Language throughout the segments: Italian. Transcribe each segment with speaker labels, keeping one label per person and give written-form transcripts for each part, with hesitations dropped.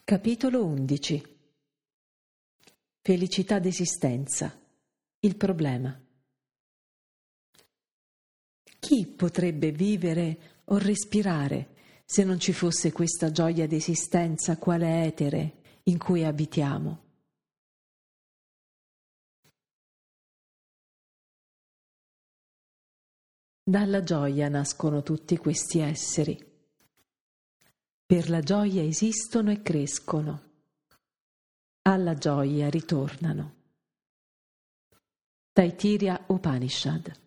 Speaker 1: Capitolo 11. Felicità d'esistenza. Il problema. Chi potrebbe vivere o respirare se non ci fosse questa gioia d'esistenza quale etere in cui abitiamo? Dalla gioia nascono tutti questi esseri. Per la gioia esistono e crescono. Alla gioia ritornano. Taittiriya Upanishad.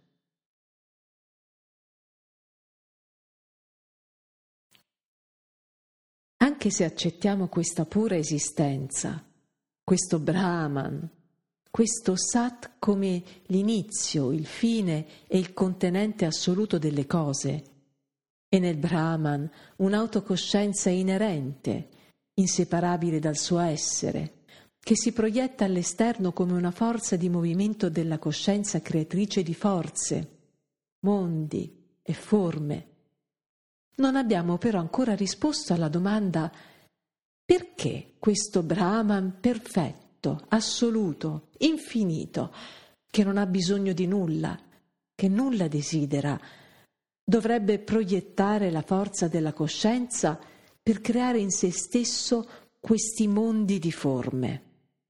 Speaker 1: Anche se accettiamo questa pura esistenza, questo Brahman, questo Sat come l'inizio, il fine e il contenente assoluto delle cose, e nel Brahman un'autocoscienza inerente, inseparabile dal suo essere, che si proietta all'esterno come una forza di movimento della coscienza creatrice di forze, mondi e forme. Non abbiamo però ancora risposto alla domanda: perché questo Brahman perfetto, assoluto, infinito, che non ha bisogno di nulla, che nulla desidera, dovrebbe proiettare la forza della coscienza per creare in se stesso questi mondi di forme?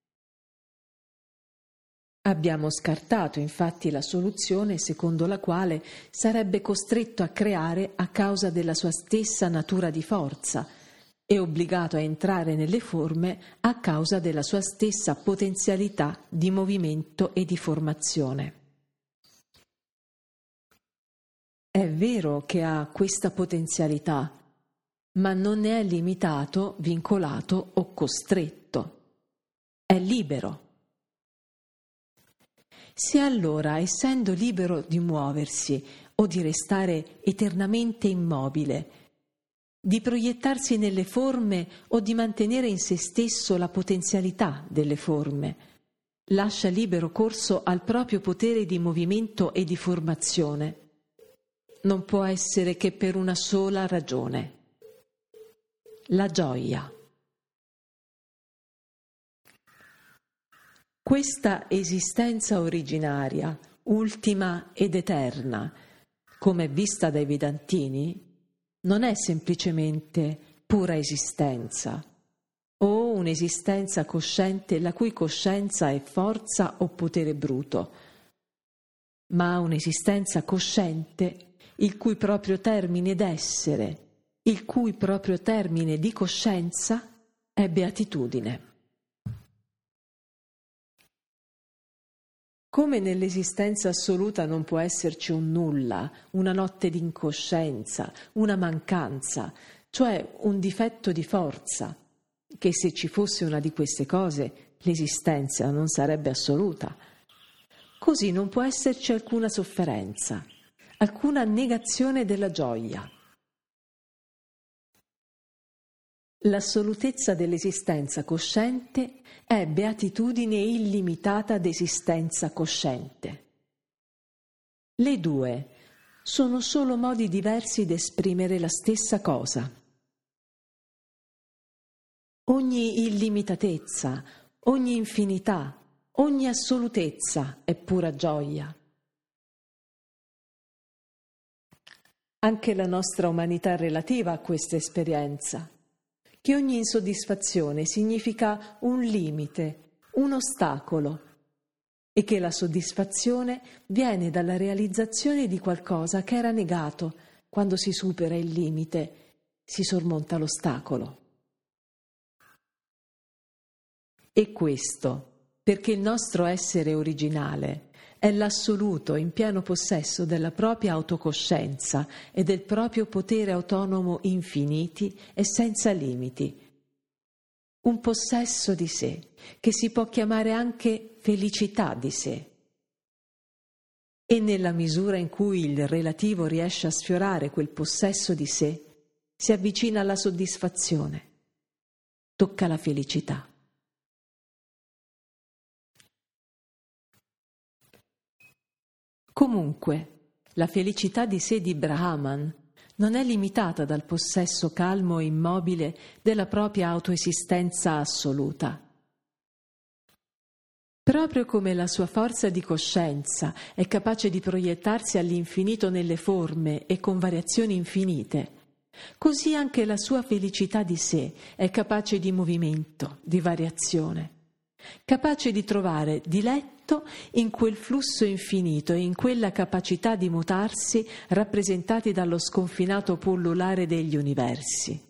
Speaker 1: Abbiamo scartato infatti la soluzione secondo la quale sarebbe costretto a creare a causa della sua stessa natura di forza e obbligato a entrare nelle forme a causa della sua stessa potenzialità di movimento e di formazione. È vero che ha questa potenzialità, ma non ne è limitato, vincolato o costretto. È libero. Se allora, essendo libero di muoversi o di restare eternamente immobile, di proiettarsi nelle forme o di mantenere in se stesso la potenzialità delle forme, lascia libero corso al proprio potere di movimento e di formazione, non può essere che per una sola ragione: la gioia. Questa esistenza originaria, ultima ed eterna, come è vista dai Vedantini, non è semplicemente pura esistenza o un'esistenza cosciente la cui coscienza è forza o potere bruto, ma un'esistenza cosciente il cui proprio termine d'essere, il cui proprio termine di coscienza è beatitudine. Come nell'esistenza assoluta non può esserci un nulla, una notte di incoscienza, una mancanza, cioè un difetto di forza, che se ci fosse una di queste cose l'esistenza non sarebbe assoluta, così non può esserci alcuna sofferenza, alcuna negazione della gioia. L'assolutezza dell'esistenza cosciente è beatitudine illimitata d'esistenza cosciente. Le due sono solo modi diversi d'esprimere la stessa cosa. Ogni illimitatezza, ogni infinità, ogni assolutezza è pura gioia. Anche la nostra umanità relativa a questa esperienza, che ogni insoddisfazione significa un limite, un ostacolo, e che la soddisfazione viene dalla realizzazione di qualcosa che era negato. Quando si supera il limite, si sormonta l'ostacolo. E questo perché il nostro essere originale è l'assoluto in pieno possesso della propria autocoscienza e del proprio potere autonomo infiniti e senza limiti. Un possesso di sé, che si può chiamare anche felicità di sé. E nella misura in cui il relativo riesce a sfiorare quel possesso di sé, si avvicina alla soddisfazione, tocca la felicità. Comunque, la felicità di sé di Brahman non è limitata dal possesso calmo e immobile della propria autoesistenza assoluta. Proprio come la sua forza di coscienza è capace di proiettarsi all'infinito nelle forme e con variazioni infinite, così anche la sua felicità di sé è capace di movimento, di variazione, capace di trovare diletto in quel flusso infinito e in quella capacità di mutarsi rappresentati dallo sconfinato pullulare degli universi.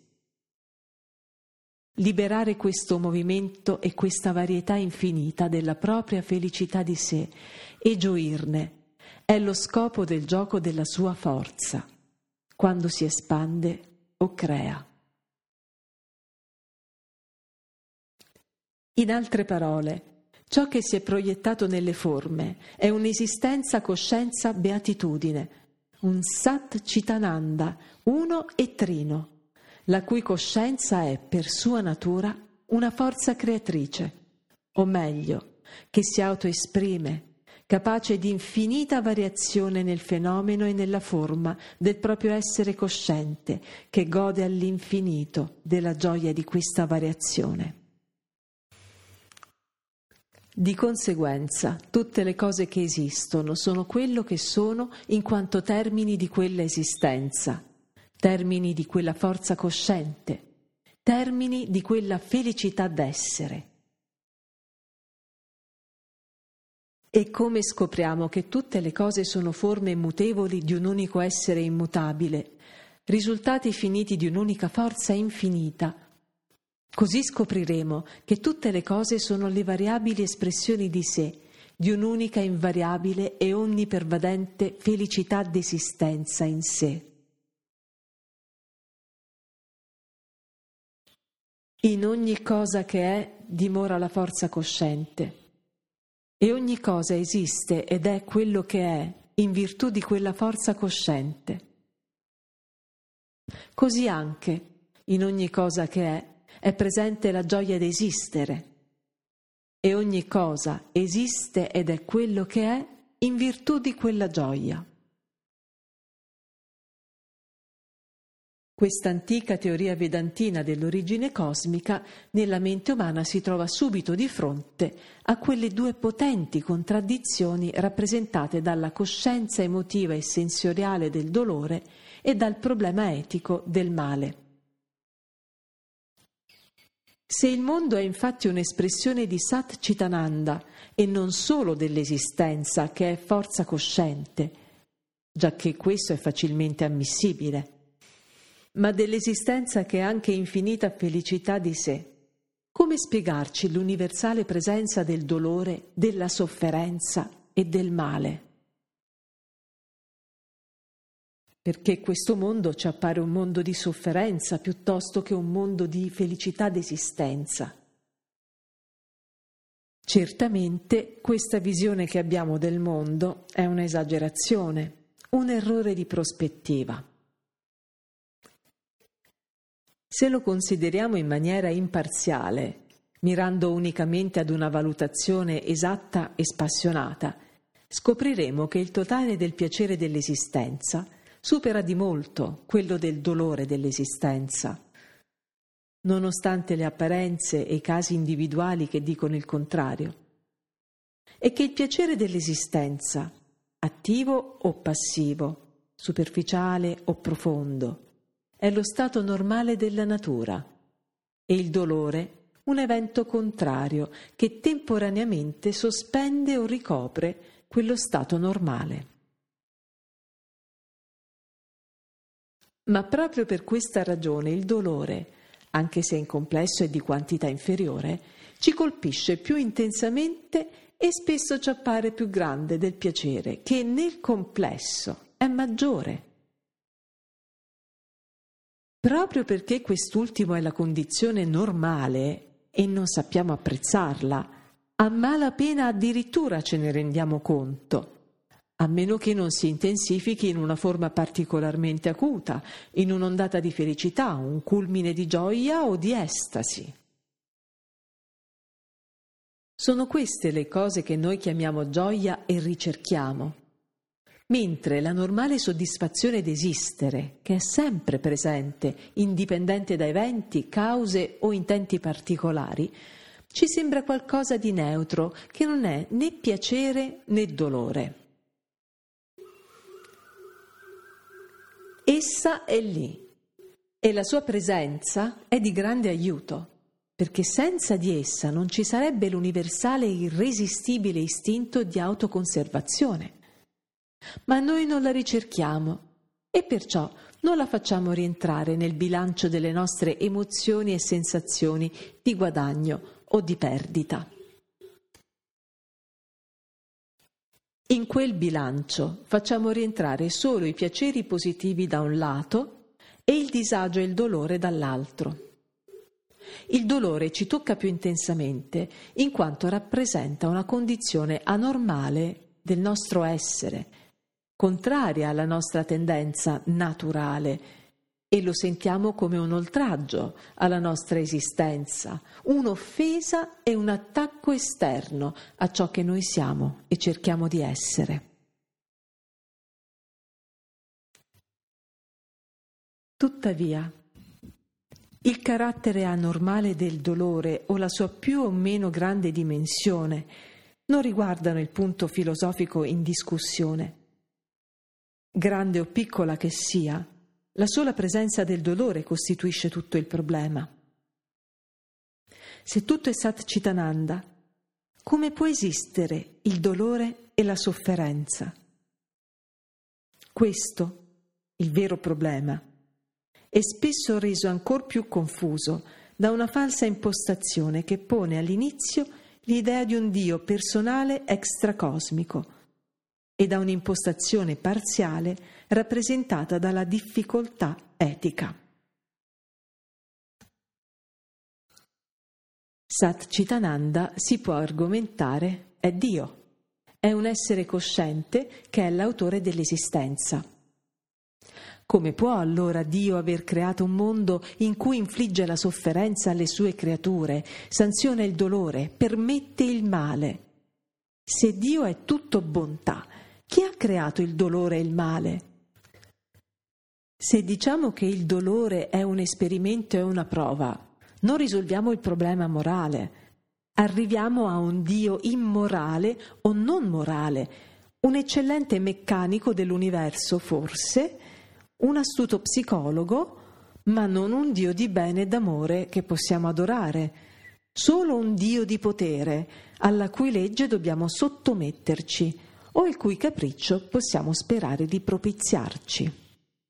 Speaker 1: Liberare questo movimento e questa varietà infinita della propria felicità di sé e gioirne è lo scopo del gioco della sua forza, quando si espande o crea. In altre parole, ciò che si è proiettato nelle forme è un'esistenza coscienza beatitudine, un Sat Chitananda, uno e trino, la cui coscienza è, per sua natura, una forza creatrice, o meglio, che si autoesprime, capace di infinita variazione nel fenomeno e nella forma del proprio essere cosciente, che gode all'infinito della gioia di questa variazione. Di conseguenza, tutte le cose che esistono sono quello che sono in quanto termini di quella esistenza, termini di quella forza cosciente, termini di quella felicità d'essere. E come scopriamo che tutte le cose sono forme mutevoli di un unico essere immutabile, risultati finiti di un'unica forza infinita, così scopriremo che tutte le cose sono le variabili espressioni di sé, di un'unica invariabile e onnipervadente felicità d'esistenza in sé. In ogni cosa che è dimora la forza cosciente e ogni cosa esiste ed è quello che è in virtù di quella forza cosciente. Così anche in ogni cosa che è presente la gioia d'esistere e ogni cosa esiste ed è quello che è in virtù di quella gioia. Questa antica teoria vedantina dell'origine cosmica nella mente umana si trova subito di fronte a quelle due potenti contraddizioni rappresentate dalla coscienza emotiva e sensoriale del dolore e dal problema etico del male. Se il mondo è infatti un'espressione di Sat Chitananda e non solo dell'esistenza che è forza cosciente, giacché questo è facilmente ammissibile, ma dell'esistenza che è anche infinita felicità di sé, come spiegarci l'universale presenza del dolore, della sofferenza e del male? Perché questo mondo ci appare un mondo di sofferenza piuttosto che un mondo di felicità d'esistenza. Certamente questa visione che abbiamo del mondo è un'esagerazione, un errore di prospettiva. Se lo consideriamo in maniera imparziale, mirando unicamente ad una valutazione esatta e spassionata, scopriremo che il totale del piacere dell'esistenza supera di molto quello del dolore dell'esistenza, nonostante le apparenze e i casi individuali che dicono il contrario, e che il piacere dell'esistenza, attivo o passivo, superficiale o profondo, è lo stato normale della natura e il dolore un evento contrario che temporaneamente sospende o ricopre quello stato normale. Ma proprio per questa ragione il dolore, anche se in complesso e di quantità inferiore, ci colpisce più intensamente e spesso ci appare più grande del piacere, che nel complesso è maggiore. Proprio perché quest'ultimo è la condizione normale e non sappiamo apprezzarla, a malapena addirittura ce ne rendiamo conto, a meno che non si intensifichi in una forma particolarmente acuta, in un'ondata di felicità, un culmine di gioia o di estasi. Sono queste le cose che noi chiamiamo gioia e ricerchiamo. mentre la normale soddisfazione d'esistere, che è sempre presente, indipendente da eventi, cause o intenti particolari, ci sembra qualcosa di neutro, che non è né piacere né dolore. Essa è lì e la sua presenza è di grande aiuto, perché senza di essa non ci sarebbe l'universale e irresistibile istinto di autoconservazione. Ma noi non la ricerchiamo e perciò non la facciamo rientrare nel bilancio delle nostre emozioni e sensazioni di guadagno o di perdita. In quel bilancio facciamo rientrare solo i piaceri positivi da un lato e il disagio e il dolore dall'altro. Il dolore ci tocca più intensamente in quanto rappresenta una condizione anormale del nostro essere, contraria alla nostra tendenza naturale, e lo sentiamo come un oltraggio alla nostra esistenza, un'offesa e un attacco esterno a ciò che noi siamo e cerchiamo di essere. Tuttavia, il carattere anormale del dolore o la sua più o meno grande dimensione non riguardano il punto filosofico in discussione. Grande o piccola che sia, la sola presenza del dolore costituisce tutto il problema. Se tutto è Sat Chitananda, come può esistere il dolore e la sofferenza? Questo, il vero problema, è spesso reso ancor più confuso da una falsa impostazione che pone all'inizio l'idea di un Dio personale extracosmico e da un'impostazione parziale rappresentata dalla difficoltà etica. Sat Chitananda, si può argomentare, è Dio, è un essere cosciente che è l'autore dell'esistenza. Come può allora Dio aver creato un mondo in cui infligge la sofferenza alle sue creature, sanziona il dolore, permette il male? Se Dio è tutto bontà, chi ha creato il dolore e il male? Se diciamo che il dolore è un esperimento e una prova, non risolviamo il problema morale. Arriviamo a un Dio immorale o non morale, un eccellente meccanico dell'universo forse, un astuto psicologo, ma non un Dio di bene e d'amore che possiamo adorare, solo un Dio di potere, alla cui legge dobbiamo sottometterci, o il cui capriccio possiamo sperare di propiziarci.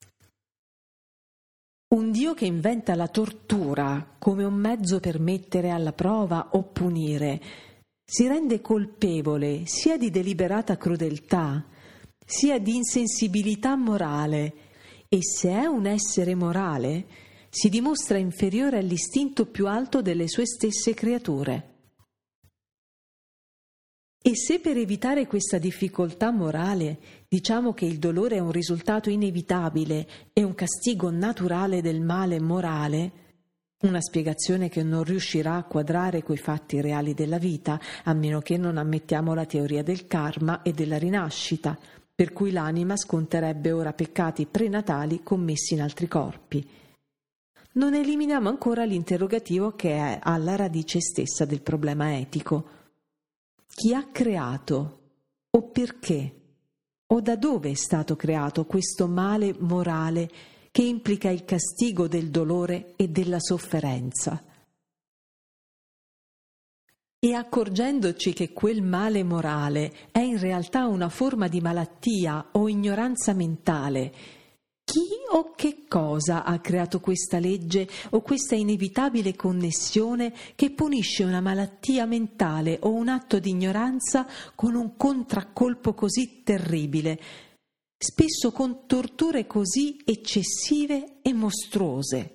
Speaker 1: Un Dio che inventa la tortura come un mezzo per mettere alla prova o punire, si rende colpevole sia di deliberata crudeltà, sia di insensibilità morale, e se è un essere morale, si dimostra inferiore all'istinto più alto delle sue stesse creature. E se per evitare questa difficoltà morale diciamo che il dolore è un risultato inevitabile e un castigo naturale del male morale, una spiegazione che non riuscirà a quadrare coi fatti reali della vita, a meno che non ammettiamo la teoria del karma e della rinascita, per cui l'anima sconterebbe ora peccati prenatali commessi in altri corpi. Non eliminiamo ancora l'interrogativo che è alla radice stessa del problema etico. Chi ha creato, o perché, o da dove è stato creato questo male morale che implica il castigo del dolore e della sofferenza? E accorgendoci che quel male morale è in realtà una forma di malattia o ignoranza mentale, chi o che cosa ha creato questa legge o questa inevitabile connessione che punisce una malattia mentale o un atto di ignoranza con un contraccolpo così terribile, spesso con torture così eccessive e mostruose?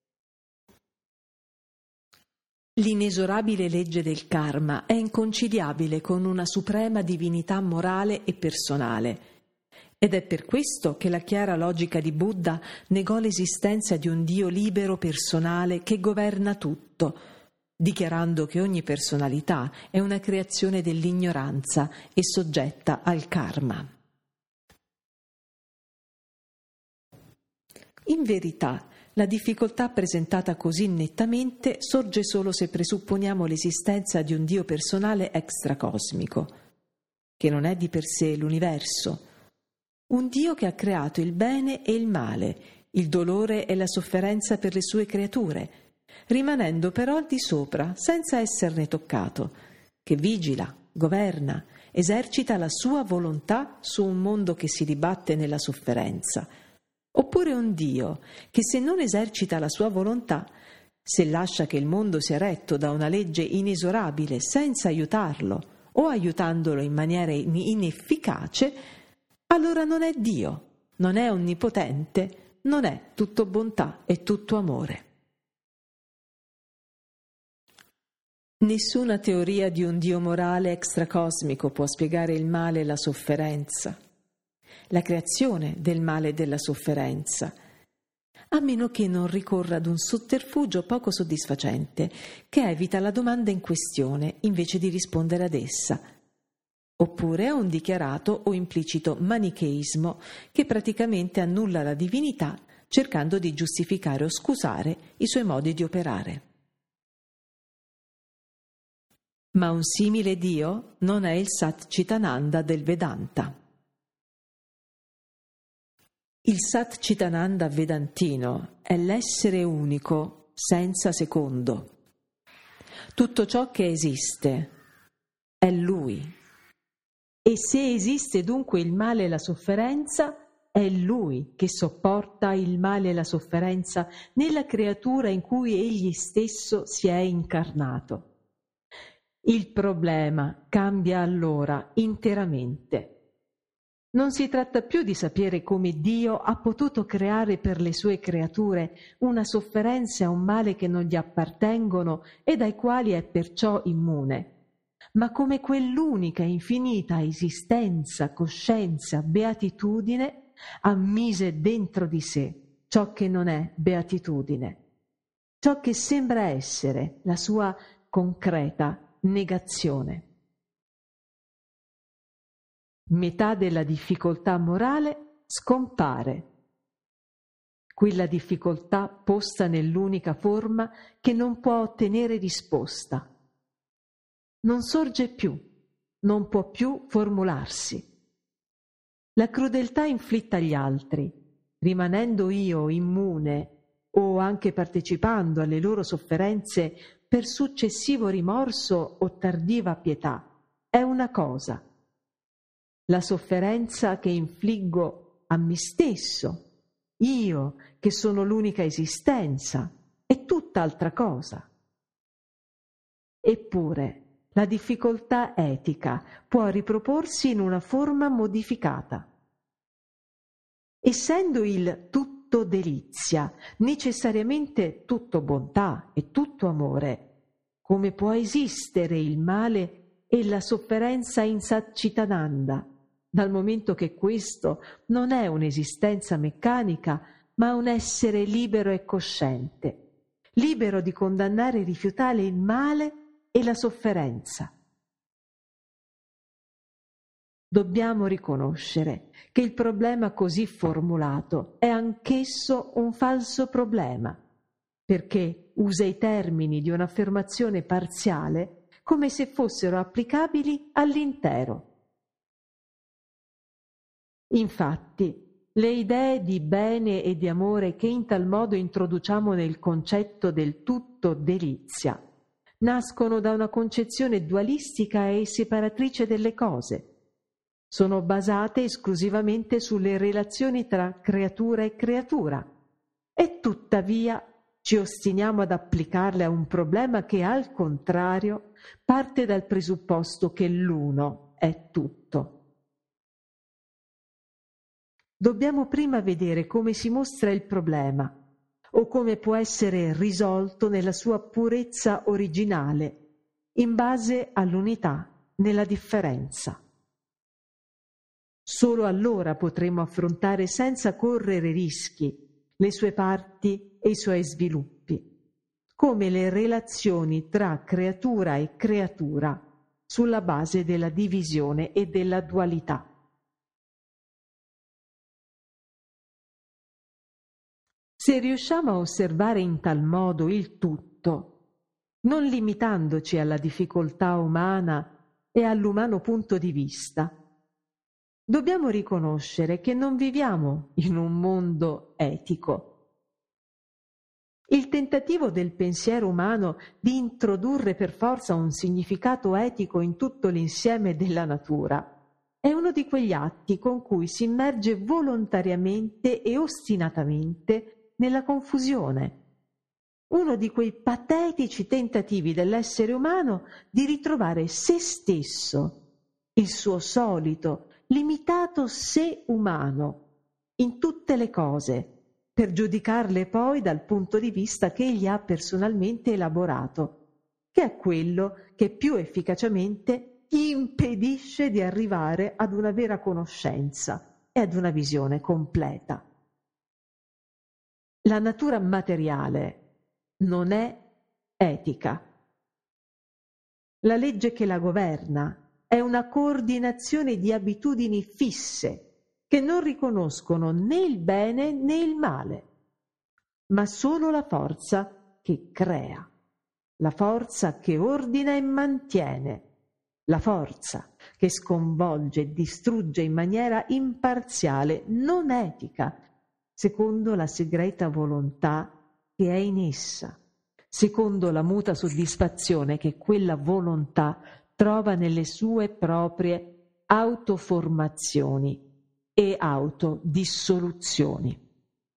Speaker 1: L'inesorabile legge del karma è inconciliabile con una suprema divinità morale e personale. Ed è per questo che la chiara logica di Buddha negò l'esistenza di un Dio libero personale che governa tutto, dichiarando che ogni personalità è una creazione dell'ignoranza e soggetta al karma. In verità, la difficoltà presentata così nettamente sorge solo se presupponiamo l'esistenza di un Dio personale extracosmico, che non è di per sé l'universo, un Dio che ha creato il bene e il male, il dolore e la sofferenza per le sue creature, rimanendo però al di sopra, senza esserne toccato, che vigila, governa, esercita la sua volontà su un mondo che si dibatte nella sofferenza. Oppure un Dio che, se non esercita la sua volontà, se lascia che il mondo sia retto da una legge inesorabile senza aiutarlo o aiutandolo in maniera inefficace, allora non è Dio, non è onnipotente, non è tutto bontà e tutto amore. Nessuna teoria di un Dio morale extracosmico può spiegare il male e la sofferenza, la creazione del male e della sofferenza, a meno che non ricorra ad un sotterfugio poco soddisfacente che evita la domanda in questione invece di rispondere ad essa, oppure a un dichiarato o implicito manicheismo che praticamente annulla la divinità cercando di giustificare o scusare i suoi modi di operare. Ma un simile Dio non è il Sat Chitananda del Vedanta. Il Sat Chitananda vedantino è l'essere unico, senza secondo. Tutto ciò che esiste è Lui. E se esiste dunque il male e la sofferenza, è Lui che sopporta il male e la sofferenza nella creatura in cui Egli stesso si è incarnato. Il problema cambia allora interamente. Non si tratta più di sapere come Dio ha potuto creare per le sue creature una sofferenza e un male che non gli appartengono e dai quali è perciò immune, ma come quell'unica infinita esistenza, coscienza, beatitudine ammise dentro di sé ciò che non è beatitudine, ciò che sembra essere la sua concreta negazione. Metà della difficoltà morale scompare. Quella difficoltà posta nell'unica forma che non può ottenere risposta. Non sorge più, non può più formularsi. La crudeltà inflitta agli altri, rimanendo io immune o anche partecipando alle loro sofferenze per successivo rimorso o tardiva pietà, è una cosa. La sofferenza che infliggo a me stesso, io che sono l'unica esistenza, è tutt'altra cosa. Eppure la difficoltà etica può riproporsi in una forma modificata. Essendo il tutto delizia, necessariamente tutto bontà e tutto amore, come può esistere il male e la sofferenza in Satchitananda, dal momento che questo non è un'esistenza meccanica, ma un essere libero e cosciente, libero di condannare e rifiutare il male e la sofferenza. Dobbiamo riconoscere che il problema così formulato è anch'esso un falso problema, perché usa i termini di un'affermazione parziale come se fossero applicabili all'intero. Infatti, le idee di bene e di amore che in tal modo introduciamo nel concetto del tutto delizia nascono da una concezione dualistica e separatrice delle cose. Sono basate esclusivamente sulle relazioni tra creatura e creatura e tuttavia ci ostiniamo ad applicarle a un problema che al contrario parte dal presupposto che l'uno è tutto. Dobbiamo prima vedere come si mostra il problema o come può essere risolto nella sua purezza originale, in base all'unità nella differenza. Solo allora potremo affrontare senza correre rischi le sue parti e i suoi sviluppi, come le relazioni tra creatura e creatura sulla base della divisione e della dualità. Se riusciamo a osservare in tal modo il tutto, non limitandoci alla difficoltà umana e all'umano punto di vista, dobbiamo riconoscere che non viviamo in un mondo etico. Il tentativo del pensiero umano di introdurre per forza un significato etico in tutto l'insieme della natura è uno di quegli atti con cui si immerge volontariamente e ostinatamente nella confusione. Uno di quei patetici tentativi dell'essere umano di ritrovare se stesso, il suo solito, limitato sé umano, in tutte le cose, per giudicarle poi dal punto di vista che egli ha personalmente elaborato, che è quello che più efficacemente gli impedisce di arrivare ad una vera conoscenza e ad una visione completa. La natura materiale non è etica. La legge che la governa è una coordinazione di abitudini fisse che non riconoscono né il bene né il male, ma solo la forza che crea, la forza che ordina e mantiene, la forza che sconvolge e distrugge in maniera imparziale, non etica, secondo la segreta volontà che è in essa, secondo la muta soddisfazione che quella volontà trova nelle sue proprie autoformazioni e autodissoluzioni.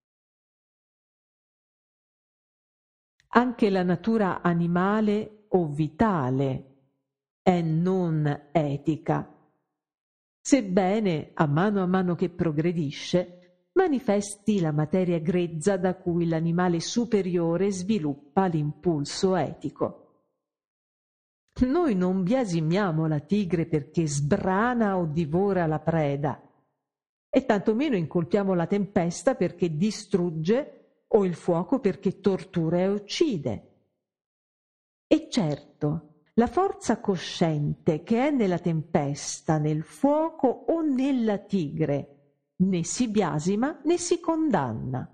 Speaker 1: Anche la natura animale o vitale è non etica, sebbene a mano che progredisce manifesti la materia grezza da cui l'animale superiore sviluppa l'impulso etico. Noi non biasimiamo la tigre perché sbrana o divora la preda, e tantomeno incolpiamo la tempesta perché distrugge o il fuoco perché tortura e uccide. E certo, la forza cosciente che è nella tempesta, nel fuoco o nella tigre né si biasima né si condanna.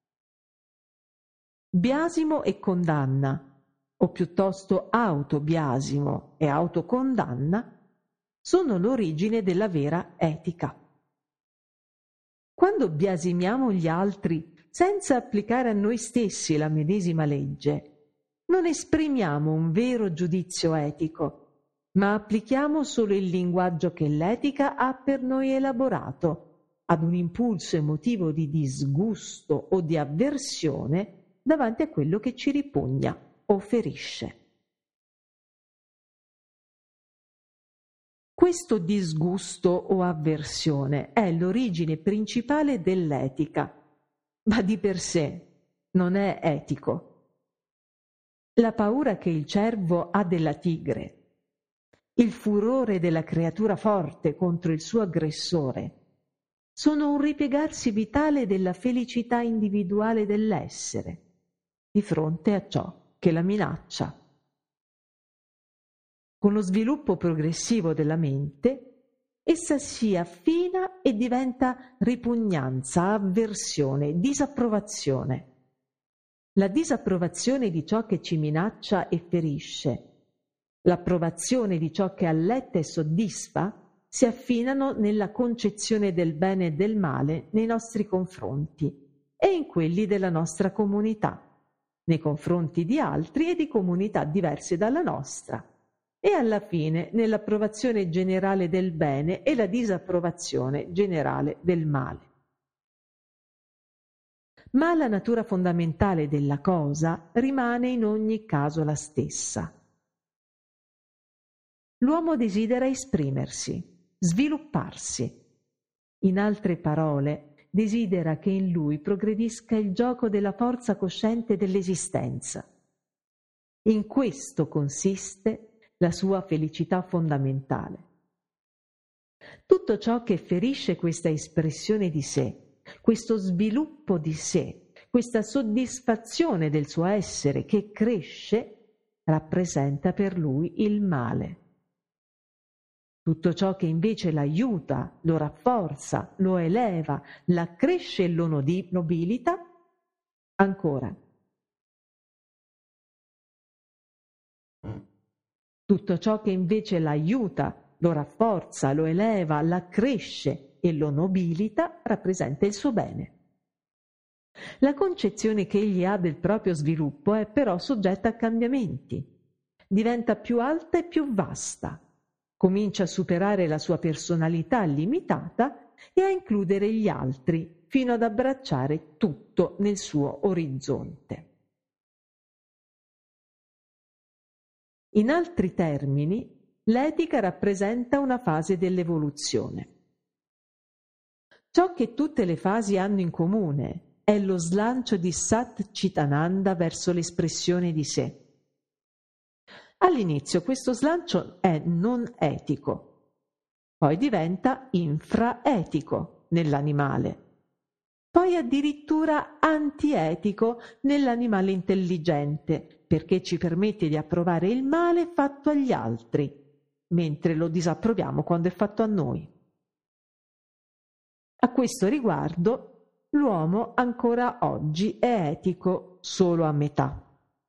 Speaker 1: Biasimo e condanna, o piuttosto autobiasimo e autocondanna, sono l'origine della vera etica. Quando biasimiamo gli altri senza applicare a noi stessi la medesima legge, non esprimiamo un vero giudizio etico, ma applichiamo solo il linguaggio che l'etica ha per noi elaborato ad un impulso emotivo di disgusto o di avversione davanti a quello che ci ripugna o ferisce. Questo disgusto o avversione è l'origine principale dell'etica, ma di per sé non è etico. La paura che il cervo ha della tigre, il furore della creatura forte contro il suo aggressore, sono un ripiegarsi vitale della felicità individuale dell'essere di fronte a ciò che la minaccia. Con lo sviluppo progressivo della mente, essa si affina e diventa ripugnanza, avversione, disapprovazione. La disapprovazione di ciò che ci minaccia e ferisce, l'approvazione di ciò che alletta e soddisfa, si affinano nella concezione del bene e del male nei nostri confronti e in quelli della nostra comunità, nei confronti di altri e di comunità diverse dalla nostra, e alla fine nell'approvazione generale del bene e la disapprovazione generale del male. Ma la natura fondamentale della cosa rimane in ogni caso la stessa. L'uomo desidera esprimersi, svilupparsi. In altre parole, desidera che in lui progredisca il gioco della forza cosciente dell'esistenza. In questo consiste la sua felicità fondamentale. Tutto ciò che ferisce questa espressione di sé, questo sviluppo di sé, questa soddisfazione del suo essere che cresce, rappresenta per lui il male. Tutto ciò che invece l'aiuta, lo rafforza, lo eleva, l'accresce e lo nobilita, Ancora. Tutto ciò che invece l'aiuta, lo rafforza, lo eleva, l'accresce e lo nobilita rappresenta il suo bene. La concezione che egli ha del proprio sviluppo è però soggetta a cambiamenti. Diventa più alta e più vasta. Comincia a superare la sua personalità limitata e a includere gli altri fino ad abbracciare tutto nel suo orizzonte. In altri termini, l'etica rappresenta una fase dell'evoluzione. Ciò che tutte le fasi hanno in comune è lo slancio di Sat Chitananda verso l'espressione di sé. All'inizio questo slancio è non etico, poi diventa infraetico nell'animale, poi addirittura antietico nell'animale intelligente, perché ci permette di approvare il male fatto agli altri, mentre lo disapproviamo quando è fatto a noi. A questo riguardo, l'uomo ancora oggi è etico solo a metà.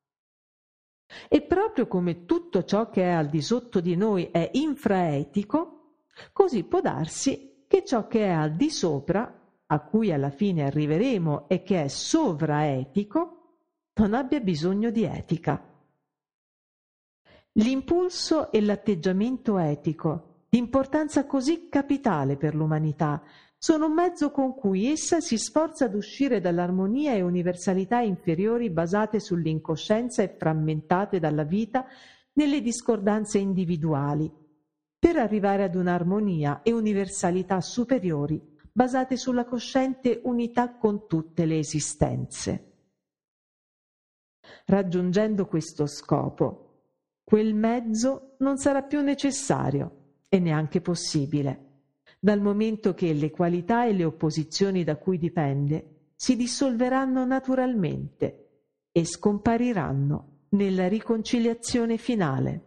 Speaker 1: E proprio come tutto ciò che è al di sotto di noi è infraetico, così può darsi che ciò che è al di sopra, a cui alla fine arriveremo e che è sovraetico, non abbia bisogno di etica. L'impulso e l'atteggiamento etico, di importanza così capitale per l'umanità, sono un mezzo con cui essa si sforza ad uscire dall'armonia e universalità inferiori basate sull'incoscienza e frammentate dalla vita nelle discordanze individuali, per arrivare ad un'armonia e universalità superiori basate sulla cosciente unità con tutte le esistenze. Raggiungendo questo scopo, quel mezzo non sarà più necessario e neanche possibile, dal momento che le qualità e le opposizioni da cui dipende si dissolveranno naturalmente e scompariranno nella riconciliazione finale.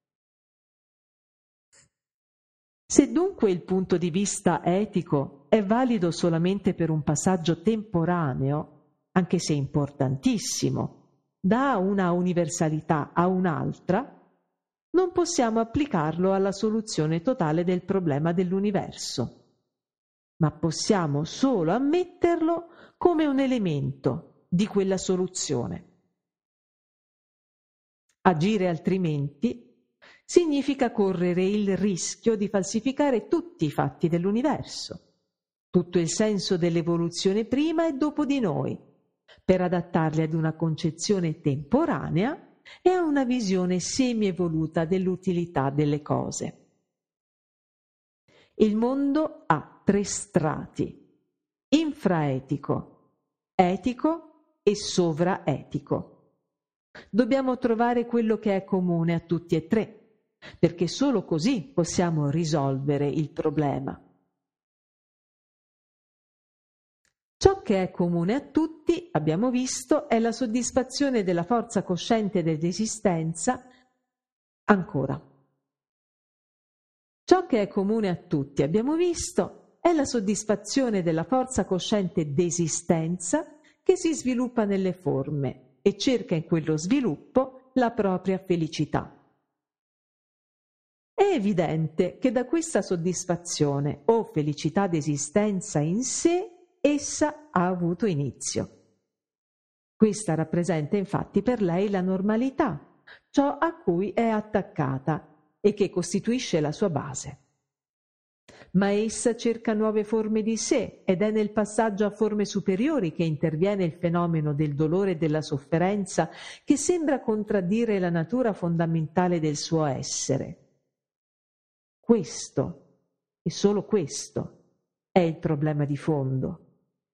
Speaker 1: Se dunque il punto di vista etico è valido solamente per un passaggio temporaneo, anche se importantissimo, da una universalità a un'altra, non possiamo applicarlo alla soluzione totale del problema dell'universo, ma possiamo solo ammetterlo come un elemento di quella soluzione. Agire altrimenti significa correre il rischio di falsificare tutti i fatti dell'universo, tutto il senso dell'evoluzione prima e dopo di noi, per adattarli ad una concezione temporanea e a una visione semi-evoluta dell'utilità delle cose. Il mondo ha 3 strati: infraetico, etico e sovraetico. Dobbiamo trovare quello che è comune a tutti e 3, perché solo così possiamo risolvere il problema. Ciò che è comune a tutti, abbiamo visto, è la soddisfazione della forza cosciente dell'esistenza. Ancora. Ciò che è comune a tutti, abbiamo visto, è la soddisfazione della forza cosciente d'esistenza che si sviluppa nelle forme e cerca in quello sviluppo la propria felicità. È evidente che da questa soddisfazione o felicità d'esistenza in sé essa ha avuto inizio. Questa rappresenta infatti per lei la normalità, ciò a cui è attaccata e che costituisce la sua base. Ma essa cerca nuove forme di sé ed è nel passaggio a forme superiori che interviene il fenomeno del dolore e della sofferenza che sembra contraddire la natura fondamentale del suo essere. Questo, e solo questo, è il problema di fondo.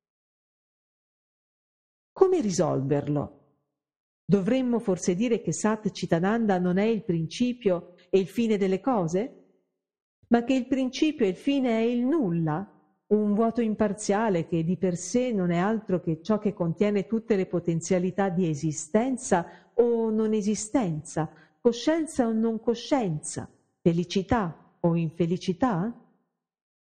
Speaker 1: Come risolverlo? Dovremmo forse dire che Sat Chitananda non è il principio e il fine delle cose? Ma che il principio e il fine è il nulla, un vuoto imparziale che di per sé non è altro che ciò che contiene tutte le potenzialità di esistenza o non esistenza, coscienza o non coscienza, felicità o infelicità?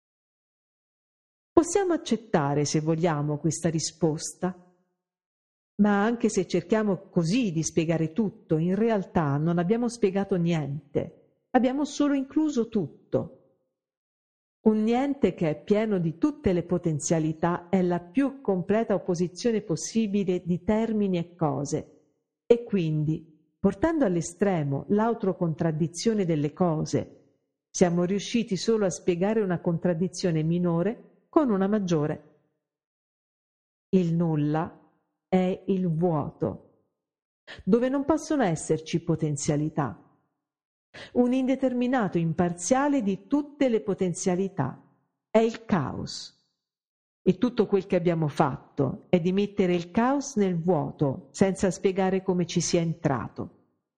Speaker 1: Possiamo accettare, se vogliamo, questa risposta, Ma anche se cerchiamo così di spiegare tutto, in realtà non abbiamo spiegato niente, abbiamo solo incluso tutto. Un niente che è pieno di tutte le potenzialità è la più completa opposizione possibile di termini e cose, e quindi, portando all'estremo l'autocontraddizione delle cose, siamo riusciti solo a spiegare una contraddizione minore con una maggiore. Il nulla è il vuoto, dove non possono esserci potenzialità. Un indeterminato imparziale di tutte le potenzialità. È il caos. E tutto quel che abbiamo fatto è di mettere il caos nel vuoto, senza spiegare come ci sia entrato.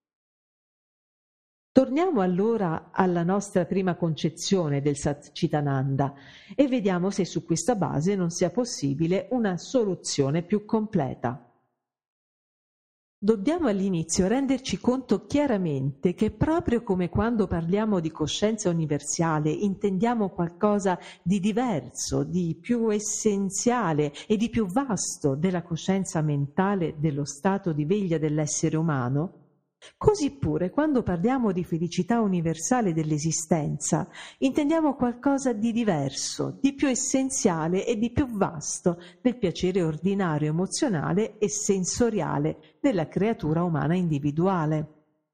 Speaker 1: Torniamo allora alla nostra prima concezione del Satchitananda e vediamo se su questa base non sia possibile una soluzione più completa. Dobbiamo all'inizio renderci conto chiaramente che proprio come quando parliamo di coscienza universale intendiamo qualcosa di diverso, di più essenziale e di più vasto della coscienza mentale dello stato di veglia dell'essere umano, così pure quando parliamo di felicità universale dell'esistenza intendiamo qualcosa di diverso, di più essenziale e di più vasto del piacere ordinario emozionale e sensoriale della creatura umana individuale.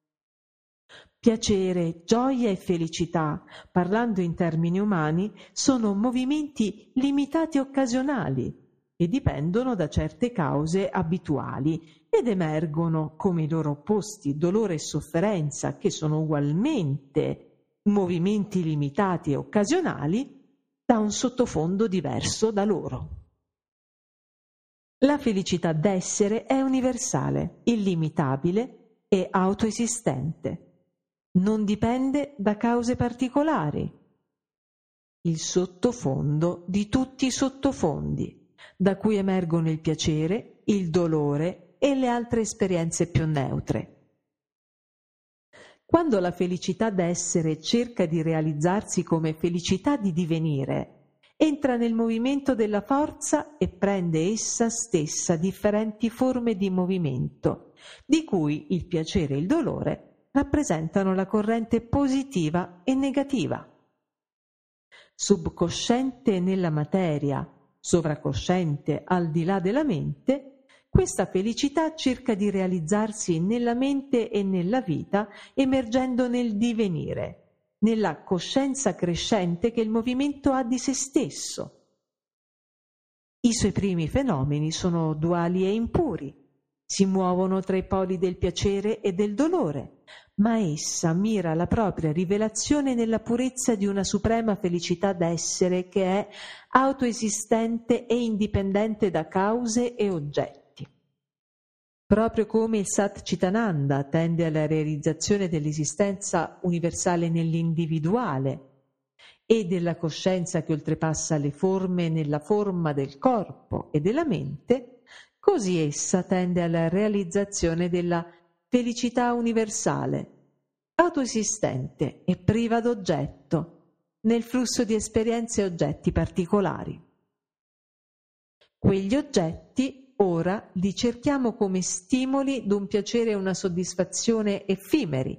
Speaker 1: Piacere, gioia e felicità, parlando in termini umani, sono movimenti limitati e occasionali e dipendono da certe cause abituali ed emergono come i loro opposti, dolore e sofferenza, che sono ugualmente movimenti limitati e occasionali, da un sottofondo diverso da loro. La felicità d'essere è universale, illimitabile e autoesistente. Non dipende da cause particolari. Il sottofondo di tutti i sottofondi, da cui emergono il piacere, il dolore e le altre esperienze più neutre. Quando la felicità d'essere cerca di realizzarsi come felicità di divenire, entra nel movimento della forza e prende essa stessa differenti forme di movimento, di cui il piacere e il dolore rappresentano la corrente positiva e negativa. Subconsciente nella materia, sovracosciente al di là della mente, questa felicità cerca di realizzarsi nella mente e nella vita, emergendo nel divenire, nella coscienza crescente che il movimento ha di se stesso. I suoi primi fenomeni sono duali e impuri, si muovono tra i poli del piacere e del dolore, ma essa mira la propria rivelazione nella purezza di una suprema felicità d'essere che è autoesistente e indipendente da cause e oggetti. Proprio come il Satchitananda tende alla realizzazione dell'esistenza universale nell'individuale e della coscienza che oltrepassa le forme nella forma del corpo e della mente, così essa tende alla realizzazione della felicità universale, autoesistente e priva d'oggetto, nel flusso di esperienze e oggetti particolari. Quegli oggetti ora li cerchiamo come stimoli d'un piacere e una soddisfazione effimeri.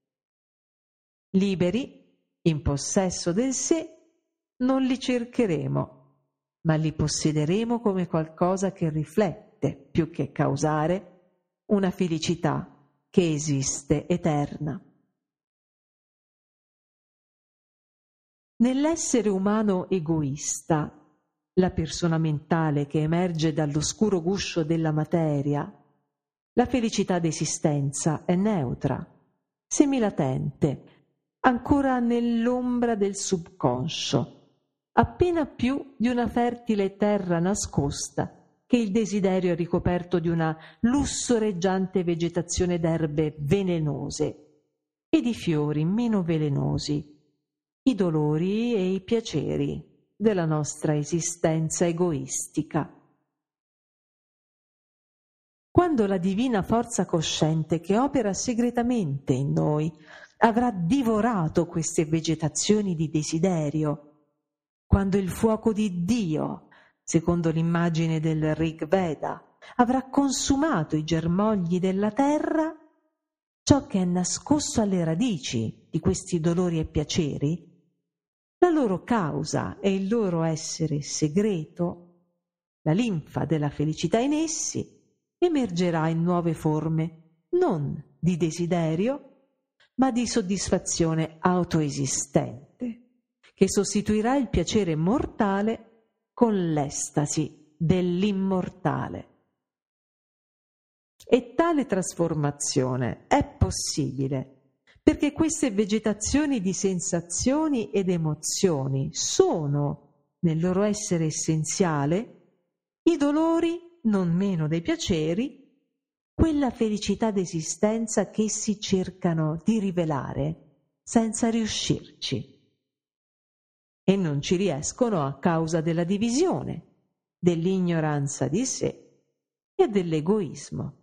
Speaker 1: Liberi, in possesso del sé, non li cercheremo, ma li possederemo come qualcosa che riflette, più che causare, una felicità che esiste eterna. Nell'essere umano egoista, la persona mentale che emerge dall'oscuro guscio della materia, la felicità d'esistenza è neutra, semilatente, ancora nell'ombra del subconscio, appena più di una fertile terra nascosta che il desiderio è ricoperto di una lussoreggiante vegetazione d'erbe velenose e di fiori meno velenosi, i dolori e i piaceri della nostra esistenza egoistica. Quando la divina forza cosciente che opera segretamente in noi avrà divorato queste vegetazioni di desiderio, quando il fuoco di Dio, secondo l'immagine del Rig Veda, avrà consumato i germogli della terra, ciò che è nascosto alle radici di questi dolori e piaceri, la loro causa e il loro essere segreto, la linfa della felicità in essi, emergerà in nuove forme, non di desiderio, ma di soddisfazione autoesistente, che sostituirà il piacere mortale con l'estasi dell'immortale. E tale trasformazione è possibile perché queste vegetazioni di sensazioni ed emozioni sono, nel loro essere essenziale, i dolori non meno dei piaceri, quella felicità d'esistenza che essi cercano di rivelare senza riuscirci. E non ci riescono a causa della divisione, dell'ignoranza di sé e dell'egoismo.